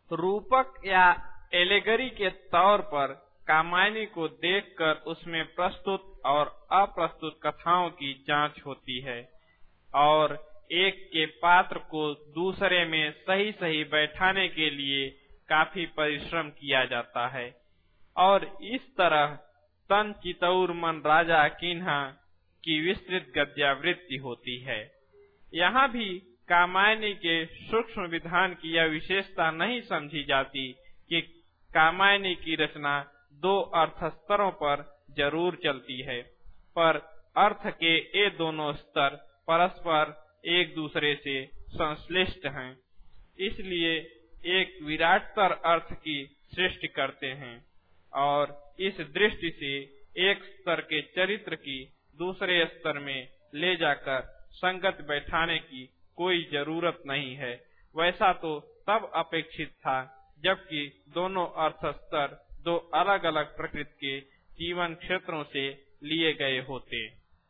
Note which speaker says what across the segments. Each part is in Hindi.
Speaker 1: रूपक या एलेगरी के तौर पर कामायनी को देखकर उसमें प्रस्तुत और अप्रस्तुत कथाओं की जांच होती है और एक के पात्र को दूसरे में सही सही बैठाने के लिए काफी परिश्रम किया जाता है और इस तरह तन चितौर मन राजा कीन्हा की विस्तृत गद्यावृत्ति होती है। यहाँ भी कामायनी के सूक्ष्म विधान की यह विशेषता नहीं समझी जाती कि कामायनी की रचना दो अर्थ स्तरों पर जरूर चलती है, पर अर्थ के ये दोनों स्तर परस्पर एक दूसरे से संश्लिष्ट हैं, इसलिए एक विराटतर अर्थ की सृष्टि करते हैं और इस दृष्टि से एक स्तर के चरित्र की दूसरे स्तर में ले जाकर संगत बैठाने की कोई जरूरत नहीं है। वैसा तो तब अपेक्षित था जबकि दोनों अर्थ स्तर दो अलग अलग प्रकृति के जीवन क्षेत्रों से लिए गए होते।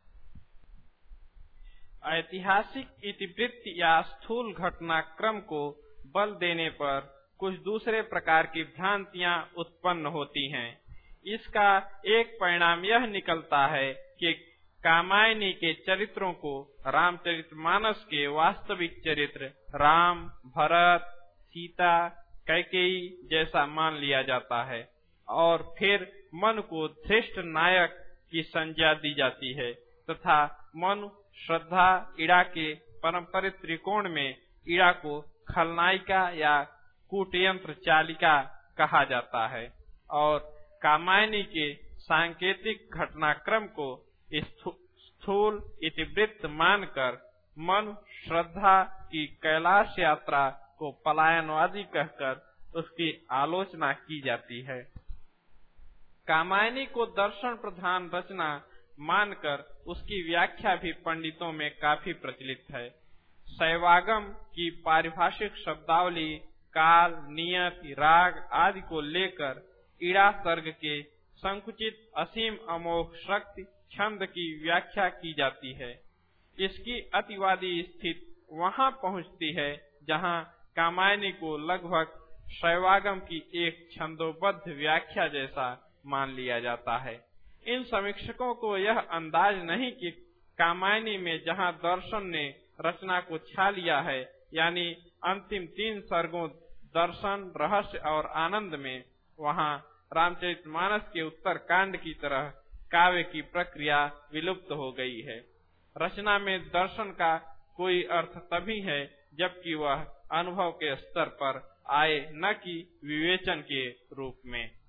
Speaker 1: ऐतिहासिक इतिवृत्ति या स्थूल घटनाक्रम को बल देने पर कुछ दूसरे प्रकार की भ्रांतियां उत्पन्न होती हैं। इसका एक परिणाम यह निकलता है कि कामायनी के चरित्रों को रामचरितमानस के वास्तविक चरित्र राम, भरत, सीता, कैकेयी जैसा मान लिया जाता है और फिर मन को श्रेष्ठ नायक की संज्ञा दी जाती है तथा मन, श्रद्धा, इड़ा के पारंपरिक त्रिकोण में इड़ा को खलनायिका या कूटयंत्र चालिका कहा जाता है और कामायनी के सांकेतिक घटनाक्रम को स्थूल इतिवृत्त मानकर मन, श्रद्धा की कैलाश यात्रा को पलायनवादी कहकर उसकी आलोचना की जाती है। कामायनी को दर्शन प्रधान रचना मानकर उसकी व्याख्या भी पंडितों में काफी प्रचलित है। शैवागम की पारिभाषिक शब्दावली काल, नियत, राग आदि को लेकर इड़ा सर्ग के संकुचित असीम अमोघ शक्ति छंद की व्याख्या की जाती है। इसकी अतिवादी स्थिति वहां पहुंचती है जहां कामायनी को लगभग शैवागम की एक छंदोबद्ध व्याख्या जैसा मान लिया जाता है। इन समीक्षकों को यह अंदाज नहीं कि कामायनी में जहां दर्शन ने रचना को छा लिया है, यानी अंतिम 3 सर्गों दर्शन, रहस्य और आनंद में, वहां रामचरितमानस के उत्तर कांड की तरह काव्य की प्रक्रिया विलुप्त हो गई है। रचना में दर्शन का कोई अर्थ तभी है जबकि वह अनुभव के स्तर पर आए, न कि विवेचन के रूप में।